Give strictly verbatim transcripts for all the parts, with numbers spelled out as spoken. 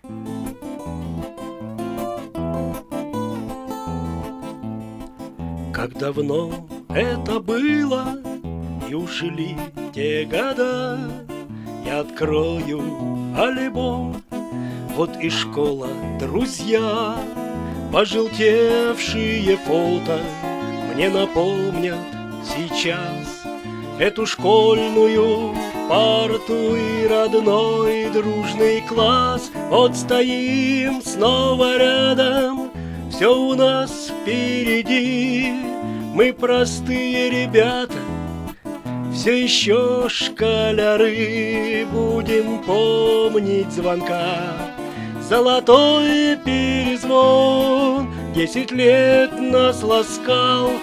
Как давно это было, и ушли те года. Я открою альбом, вот и школа, друзья. Пожелтевшие фото мне напомнят сейчас эту школьную парту и родной дружный класс. Вот стоим снова рядом, все у нас впереди. Мы простые ребята, все еще школяры. Будем помнить звонка, золотой перезвон. Десять лет нас ласкал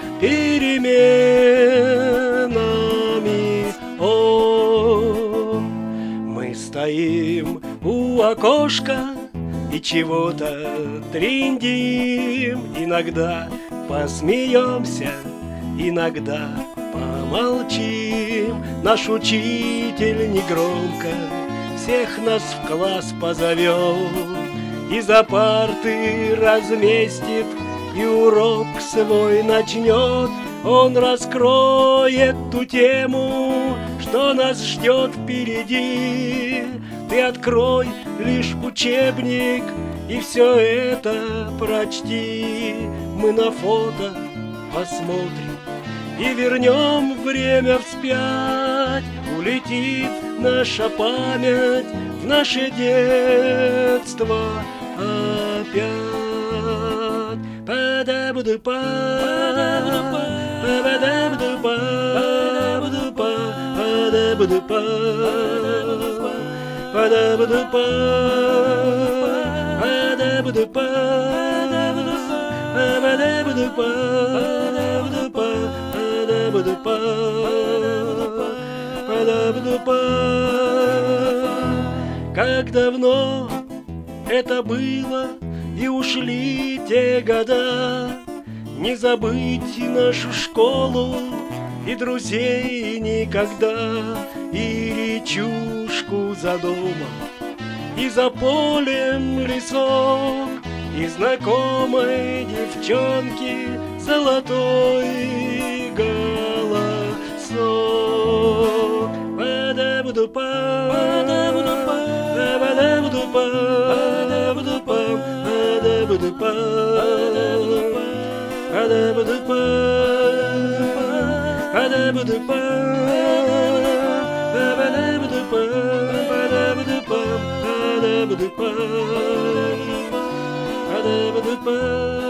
переменами он. Мы стоим у окошка и чего-то трындим. Иногда посмеемся, иногда помолчим. Наш учитель негромко всех нас в класс позовет, и за парты разместит, и урок свой начнет. Он раскроет ту тему, что нас ждет впереди. Ты открой лишь учебник и все это прочти. Мы на фото посмотрим и вернем время вспять. Улетит наша память в наше детство опять. Па-да-ба-да-па, па-ба-да-ба-да-па, па-да-ба-да-па, па-да-ба-да-па, па-да-ба-да-па, па-ба-да-ба-да-па, па-да-ба-да-па. Как давно это было, и ушли те года. Не забыть нашу школу и друзей никогда. И речушку за домом, и за полем лесок, и знакомой девчонки золотой голосок. Па-да-ба-да-па, па-да-ба-да-па, па-да-ба-да-па, па-да-ба-да-па, па-да-ба-да-па, па-да-ба-да-па, па-да-ба-да-па, па-да-ба-да-па, па-да-ба-да-па, па-да-ба-да-па.